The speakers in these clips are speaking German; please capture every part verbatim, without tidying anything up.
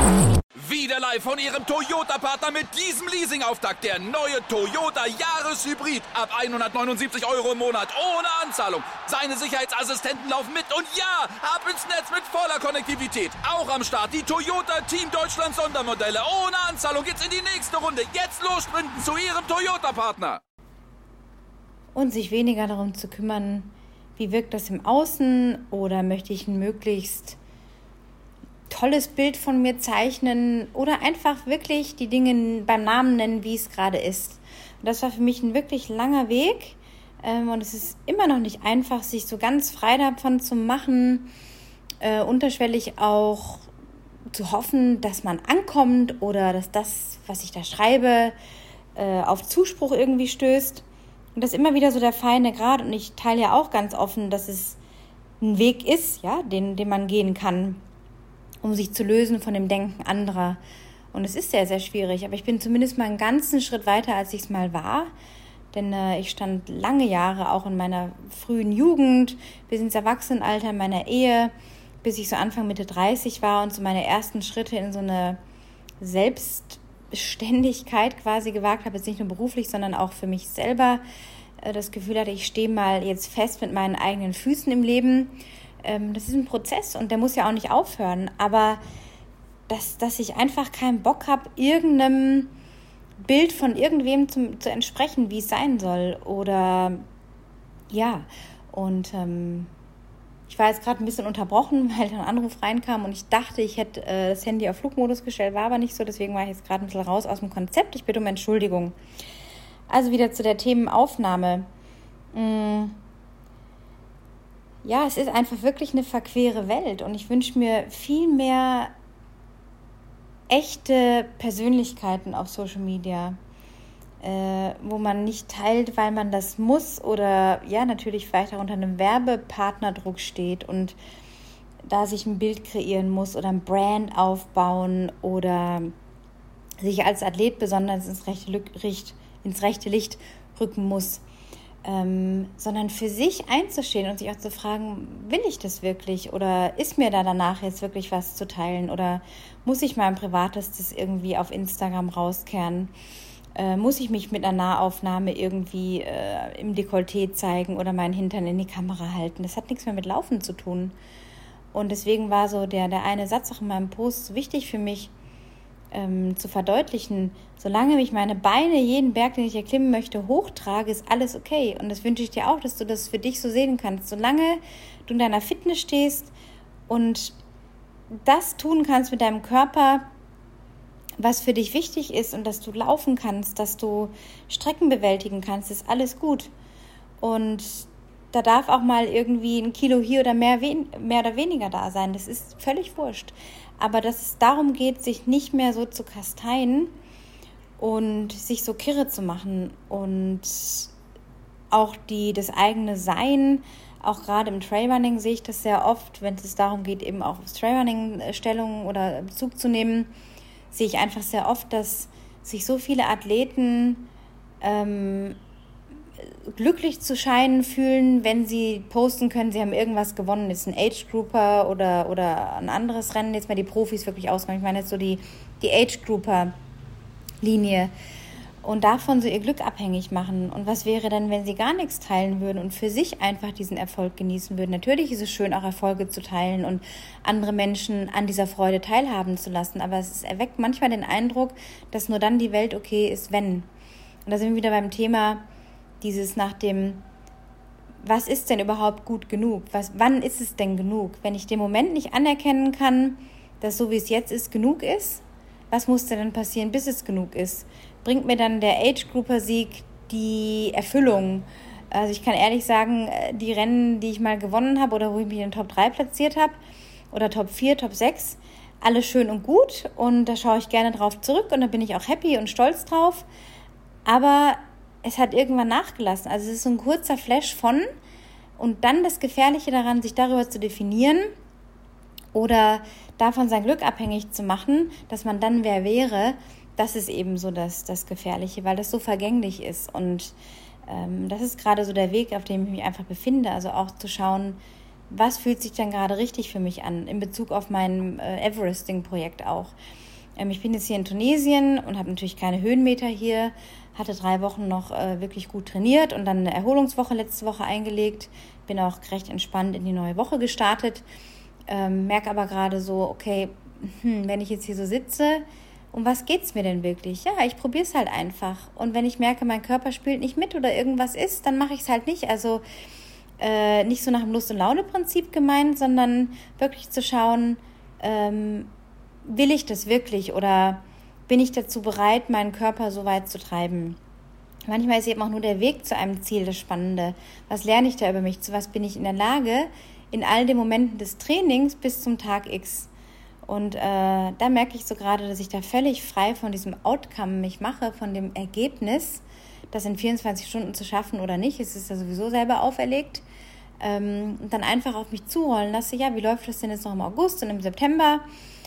Wieder live von Ihrem Toyota-Partner mit diesem Leasing-Auftakt. Der neue Toyota Jahreshybrid. Ab hundertneunundsiebzig Euro im Monat. Ohne Anzahlung. Seine Sicherheitsassistenten laufen mit. Und ja, ab ins Netz mit voller Konnektivität. Auch am Start die Toyota Team Deutschland Sondermodelle. Ohne Anzahlung geht's in die nächste Runde. Jetzt los sprinten zu Ihrem Toyota-Partner. Und sich weniger darum zu kümmern, wie wirkt das im Außen oder möchte ich ein möglichst tolles Bild von mir zeichnen oder einfach wirklich die Dinge beim Namen nennen, wie es gerade ist. Und das war für mich ein wirklich langer Weg ähm, und es ist immer noch nicht einfach, sich so ganz frei davon zu machen, äh, unterschwellig auch zu hoffen, dass man ankommt oder dass das, was ich da schreibe, äh, auf Zuspruch irgendwie stößt. Und das ist immer wieder so der feine Grat und ich teile ja auch ganz offen, dass es ein Weg ist, ja, den, den man gehen kann, um sich zu lösen von dem Denken anderer. Und es ist sehr, sehr schwierig. Aber ich bin zumindest mal einen ganzen Schritt weiter, als ich es mal war. Denn äh, ich stand lange Jahre auch in meiner frühen Jugend, bis ins Erwachsenenalter in meiner Ehe, bis ich so Anfang, Mitte dreißig war und so meine ersten Schritte in so eine Selbstständigkeit quasi gewagt habe. Jetzt nicht nur beruflich, sondern auch für mich selber. Äh, das Gefühl hatte, ich stehe mal jetzt fest mit meinen eigenen Füßen im Leben. Das ist ein Prozess und der muss ja auch nicht aufhören, aber dass, dass ich einfach keinen Bock habe, irgendeinem Bild von irgendwem zum, zu entsprechen, wie es sein soll oder ja, und ähm, ich war jetzt gerade ein bisschen unterbrochen, weil ein Anruf reinkam und ich dachte, ich hätte äh, das Handy auf Flugmodus gestellt, war aber nicht so, deswegen war ich jetzt gerade ein bisschen raus aus dem Konzept. Ich bitte um Entschuldigung. Also wieder zu der Themenaufnahme. Mmh. Ja, es ist einfach wirklich eine verquere Welt und ich wünsche mir viel mehr echte Persönlichkeiten auf Social Media, äh, wo man nicht teilt, weil man das muss oder ja, natürlich vielleicht auch unter einem Werbepartnerdruck steht und da sich ein Bild kreieren muss oder ein Brand aufbauen oder sich als Athlet besonders ins rechte, Licht, ins rechte Licht rücken muss. Ähm, sondern für sich einzustehen und sich auch zu fragen, will ich das wirklich oder ist mir da danach jetzt wirklich was zu teilen oder muss ich mein Privates das irgendwie auf Instagram rauskehren, äh, muss ich mich mit einer Nahaufnahme irgendwie äh, im Dekolleté zeigen oder meinen Hintern in die Kamera halten. Das hat nichts mehr mit Laufen zu tun und deswegen war so der, der eine Satz auch in meinem Post so wichtig für mich, Ähm, zu verdeutlichen, solange ich meine Beine jeden Berg, den ich erklimmen möchte, hochtrage, ist alles okay. Und das wünsche ich dir auch, dass du das für dich so sehen kannst. Solange du in deiner Fitness stehst und das tun kannst mit deinem Körper, was für dich wichtig ist und dass du laufen kannst, dass du Strecken bewältigen kannst, ist alles gut. Und da darf auch mal irgendwie ein Kilo hier oder mehr, mehr oder weniger da sein. Das ist völlig wurscht. Aber dass es darum geht, sich nicht mehr so zu kasteien und sich so kirre zu machen und auch die, das eigene Sein, auch gerade im Trailrunning sehe ich das sehr oft, wenn es darum geht, eben auch aufs Trailrunning Stellung oder Bezug zu nehmen, sehe ich einfach sehr oft, dass sich so viele Athleten ähm, glücklich zu scheinen fühlen, wenn sie posten können, sie haben irgendwas gewonnen, ist ein Age-Grouper oder, oder ein anderes Rennen, jetzt mal die Profis wirklich ausmachen. Ich meine jetzt so die, die Age-Grouper-Linie und davon so ihr Glück abhängig machen. Und was wäre denn, wenn sie gar nichts teilen würden und für sich einfach diesen Erfolg genießen würden? Natürlich ist es schön, auch Erfolge zu teilen und andere Menschen an dieser Freude teilhaben zu lassen, aber es erweckt manchmal den Eindruck, dass nur dann die Welt okay ist, wenn. Und da sind wir wieder beim Thema dieses nach dem, was ist denn überhaupt gut genug? Was, wann ist es denn genug? Wenn ich den Moment nicht anerkennen kann, dass so wie es jetzt ist, genug ist, was muss denn passieren, bis es genug ist? Bringt mir dann der Age-Grouper-Sieg die Erfüllung? Also ich kann ehrlich sagen, die Rennen, die ich mal gewonnen habe oder wo ich mich in den Top drei platziert habe oder Top vier, Top sechs, alles schön und gut und da schaue ich gerne drauf zurück und da bin ich auch happy und stolz drauf. Aber es hat irgendwann nachgelassen. Also es ist so ein kurzer Flash von und dann das Gefährliche daran, sich darüber zu definieren oder davon sein Glück abhängig zu machen, dass man dann wer wäre, das ist eben so das, das Gefährliche, weil das so vergänglich ist. Und ähm, das ist gerade so der Weg, auf dem ich mich einfach befinde. Also auch zu schauen, was fühlt sich dann gerade richtig für mich an, in Bezug auf mein äh, Everesting-Projekt auch. Ähm, ich bin jetzt hier in Tunesien und habe natürlich keine Höhenmeter hier, hatte drei Wochen noch äh, wirklich gut trainiert und dann eine Erholungswoche letzte Woche eingelegt, bin auch recht entspannt in die neue Woche gestartet, ähm, merke aber gerade so, okay, hm, wenn ich jetzt hier so sitze, um was geht's mir denn wirklich? Ja, ich probiere es halt einfach. Und wenn ich merke, mein Körper spielt nicht mit oder irgendwas ist, dann mache ich es halt nicht. Also äh, nicht so nach dem Lust- und Laune-Prinzip gemeint, sondern wirklich zu schauen, ähm, will ich das wirklich oder bin ich dazu bereit, meinen Körper so weit zu treiben? Manchmal ist eben auch nur der Weg zu einem Ziel das Spannende. Was lerne ich da über mich? Zu was bin ich in der Lage, in all den Momenten des Trainings bis zum Tag X? Und äh, da merke ich so gerade, dass ich da völlig frei von diesem Outcome mich mache, von dem Ergebnis, das in vierundzwanzig Stunden zu schaffen oder nicht. Es ist ja sowieso selber auferlegt. Ähm, und dann einfach auf mich zurollen lasse, ja, wie läuft das denn jetzt noch im August und im September?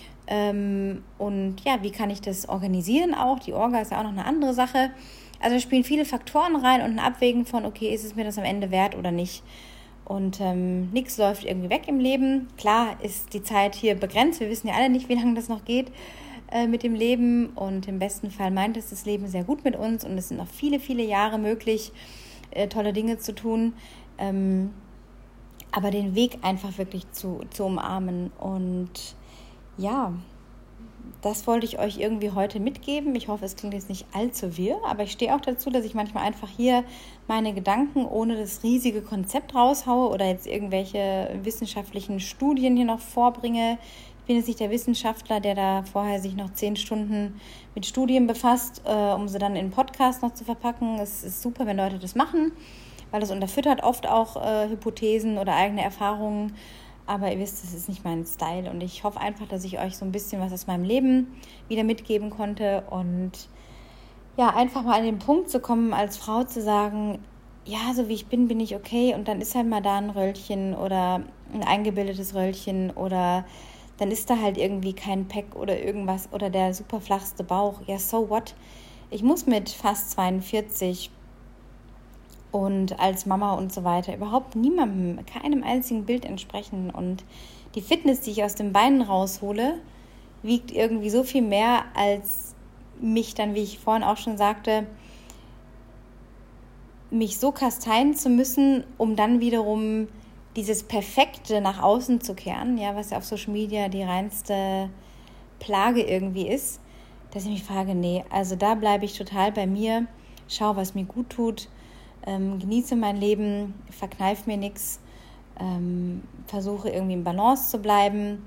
Ähm, und ja, wie kann ich das organisieren auch? Die Orga ist ja auch noch eine andere Sache. Also da spielen viele Faktoren rein und ein Abwägen von, okay, ist es mir das am Ende wert oder nicht? Und ähm, nichts läuft irgendwie weg im Leben. Klar ist die Zeit hier begrenzt. Wir wissen ja alle nicht, wie lange das noch geht äh, mit dem Leben. Und im besten Fall meint es das Leben sehr gut mit uns. Und es sind noch viele, viele Jahre möglich, äh, tolle Dinge zu tun. Ähm, aber den Weg einfach wirklich zu, zu umarmen. Und ja, das wollte ich euch irgendwie heute mitgeben. Ich hoffe, es klingt jetzt nicht allzu wirr, aber ich stehe auch dazu, dass ich manchmal einfach hier meine Gedanken ohne das riesige Konzept raushaue oder jetzt irgendwelche wissenschaftlichen Studien hier noch vorbringe. Ich bin jetzt nicht der Wissenschaftler, der da vorher sich noch zehn Stunden mit Studien befasst, äh, um sie dann in einen Podcast noch zu verpacken. Es ist super, wenn Leute das machen, weil das unterfüttert oft auch äh, Hypothesen oder eigene Erfahrungen. Aber ihr wisst, das ist nicht mein Style und ich hoffe einfach, dass ich euch so ein bisschen was aus meinem Leben wieder mitgeben konnte und ja, einfach mal an den Punkt zu kommen, als Frau zu sagen, ja, so wie ich bin, bin ich okay und dann ist halt mal da ein Röllchen oder ein eingebildetes Röllchen oder dann ist da halt irgendwie kein Pack oder irgendwas oder der super flachste Bauch. Ja, so what? Ich muss mit fast zweiundvierzig und als Mama und so weiter überhaupt niemandem, keinem einzigen Bild entsprechen. Und die Fitness, die ich aus den Beinen raushole, wiegt irgendwie so viel mehr, als mich dann, wie ich vorhin auch schon sagte, mich so kasteien zu müssen, um dann wiederum dieses Perfekte nach außen zu kehren, ja, was ja auf Social Media die reinste Plage irgendwie ist, dass ich mich frage, nee, also da bleibe ich total bei mir, schau, was mir gut tut, Ähm, genieße mein Leben, verkneife mir nichts, ähm, versuche irgendwie in Balance zu bleiben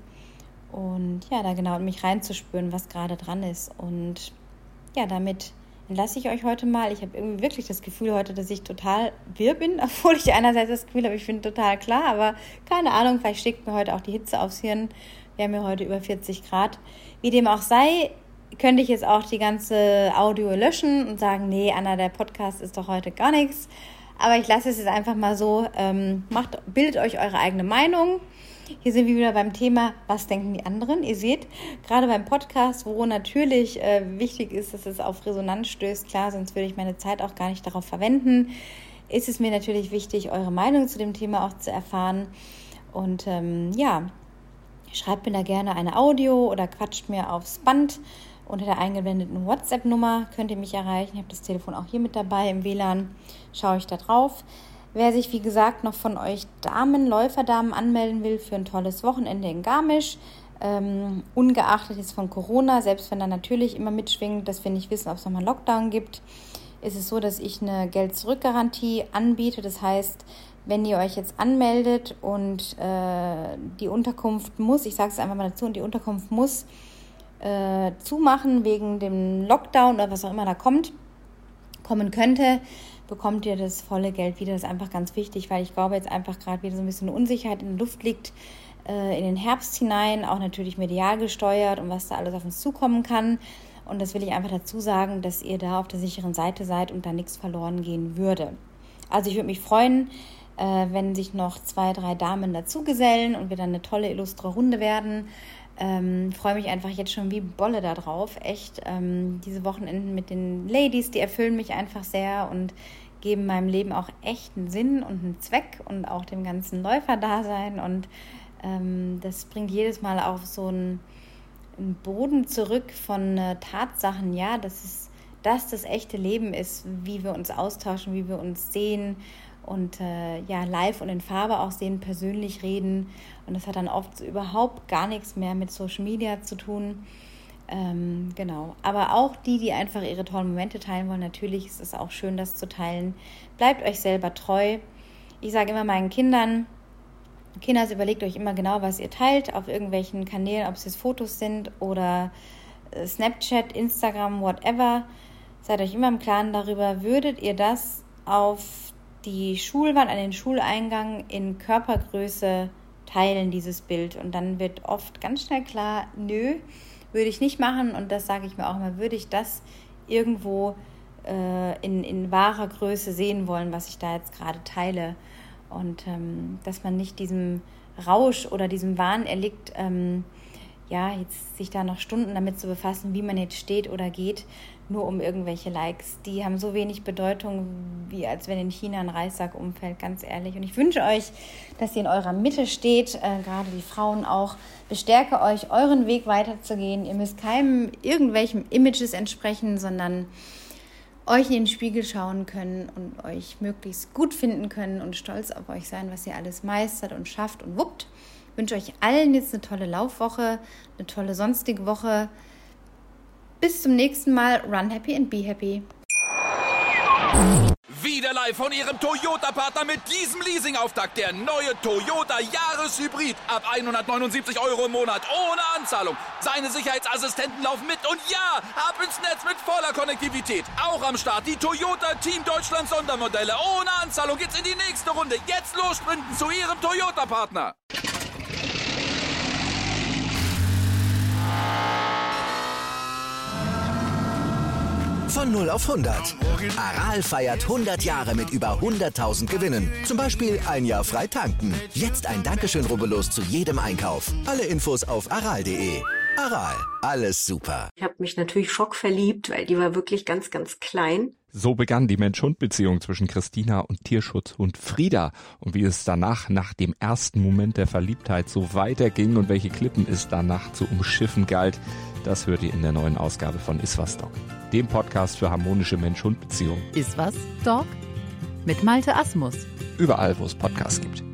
und ja, da genau in mich reinzuspüren, was gerade dran ist. Und ja, damit entlasse ich euch heute mal. Ich habe irgendwie wirklich das Gefühl heute, dass ich total wirr bin, obwohl ich einerseits das Gefühl habe, ich bin total klar, aber keine Ahnung, vielleicht schlägt mir heute auch die Hitze aufs Hirn. Wir haben ja heute über vierzig Grad. Wie dem auch sei, könnte ich jetzt auch die ganze Audio löschen und sagen, nee, Anna, der Podcast ist doch heute gar nichts. Aber ich lasse es jetzt einfach mal so. Ähm, macht, bildet euch eure eigene Meinung. Hier sind wir wieder beim Thema, was denken die anderen? Ihr seht, gerade beim Podcast, wo natürlich äh, wichtig ist, dass es auf Resonanz stößt, klar, sonst würde ich meine Zeit auch gar nicht darauf verwenden, ist es mir natürlich wichtig, eure Meinung zu dem Thema auch zu erfahren. Und ähm, ja, schreibt mir da gerne eine Audio oder quatscht mir aufs Band. Unter der eingeblendeten WhatsApp-Nummer könnt ihr mich erreichen. Ich habe das Telefon auch hier mit dabei im W L A N. Schaue ich da drauf. Wer sich, wie gesagt, noch von euch Damen, Läuferdamen anmelden will für ein tolles Wochenende in Garmisch, ähm, ungeachtet jetzt von Corona, selbst wenn da natürlich immer mitschwingt, dass wir nicht wissen, ob es nochmal einen Lockdown gibt, ist es so, dass ich eine Geld-Zurück-Garantie anbiete. Das heißt, wenn ihr euch jetzt anmeldet und äh, die Unterkunft muss, ich sage es einfach mal dazu, und die Unterkunft muss Äh, zumachen wegen dem Lockdown oder was auch immer da kommt, kommen könnte, bekommt ihr das volle Geld wieder. Das ist einfach ganz wichtig, weil ich glaube, jetzt einfach gerade wieder so ein bisschen eine Unsicherheit in der Luft liegt, äh, in den Herbst hinein, auch natürlich medial gesteuert und was da alles auf uns zukommen kann. Und das will ich einfach dazu sagen, dass ihr da auf der sicheren Seite seid und da nichts verloren gehen würde. Also ich würde mich freuen, äh, wenn sich noch zwei, drei Damen dazugesellen und wir dann eine tolle, illustre Runde werden. Ähm, freue mich einfach jetzt schon wie Bolle da drauf. Echt, ähm, diese Wochenenden mit den Ladies, die erfüllen mich einfach sehr und geben meinem Leben auch echt einen Sinn und einen Zweck und auch dem ganzen Läuferdasein. Und ähm, das bringt jedes Mal auf so einen, einen Boden zurück von äh, Tatsachen, ja, dass es das das echte Leben ist, wie wir uns austauschen, wie wir uns sehen und äh, ja, live und in Farbe auch sehen, persönlich reden. Und das hat dann oft so überhaupt gar nichts mehr mit Social Media zu tun. Ähm, genau. Aber auch die, die einfach ihre tollen Momente teilen wollen, natürlich ist es auch schön, das zu teilen. Bleibt euch selber treu. Ich sage immer meinen Kindern, Kinders, überlegt euch immer genau, was ihr teilt auf irgendwelchen Kanälen, ob es jetzt Fotos sind oder äh, Snapchat, Instagram, whatever. Seid euch immer im Klaren darüber, würdet ihr das auf die Schulwand, an den Schuleingang in Körpergröße teilen, dieses Bild. Und dann wird oft ganz schnell klar, nö, würde ich nicht machen. Und das sage ich mir auch immer, würde ich das irgendwo äh, in, in wahrer Größe sehen wollen, was ich da jetzt gerade teile. Und ähm, dass man nicht diesem Rausch oder diesem Wahn erliegt, ähm, ja, jetzt sich da noch Stunden damit zu befassen, wie man jetzt steht oder geht, nur um irgendwelche Likes. Die haben so wenig Bedeutung, wie als wenn in China ein Reissack umfällt, ganz ehrlich. Und ich wünsche euch, dass ihr in eurer Mitte steht, äh, gerade die Frauen auch. Bestärke euch, euren Weg weiterzugehen. Ihr müsst keinem irgendwelchen Images entsprechen, sondern euch in den Spiegel schauen können und euch möglichst gut finden können und stolz auf euch sein, was ihr alles meistert und schafft und wuppt. Ich wünsche euch allen jetzt eine tolle Laufwoche, eine tolle sonstige Woche. Bis zum nächsten Mal. Run happy and be happy. Wieder live von Ihrem Toyota-Partner mit diesem Leasing-Auftakt. Der neue Toyota Jahreshybrid. Ab hundertneunundsiebzig Euro im Monat. Ohne Anzahlung. Seine Sicherheitsassistenten laufen mit. Und ja, ab ins Netz mit voller Konnektivität. Auch am Start die Toyota Team Deutschland Sondermodelle. Ohne Anzahlung geht's in die nächste Runde. Jetzt los sprinten zu Ihrem Toyota-Partner. Von null auf hundert. Aral feiert hundert Jahre mit über hunderttausend Gewinnen. Zum Beispiel ein Jahr frei tanken. Jetzt ein Dankeschön, rubbellos zu jedem Einkauf. Alle Infos auf aral punkt de. Aral, alles super. Ich habe mich natürlich schockverliebt, weil die war wirklich ganz, ganz klein. So begann die Mensch-Hund-Beziehung zwischen Christina und Tierschutzhund Frieda. Und wie es danach, nach dem ersten Moment der Verliebtheit, so weiterging und welche Klippen es danach zu umschiffen galt, das hört ihr in der neuen Ausgabe von Iswas Dog, dem Podcast für harmonische Mensch-Hund-Beziehungen. Iswas Dog mit Malte Asmus. Überall, wo es Podcasts gibt.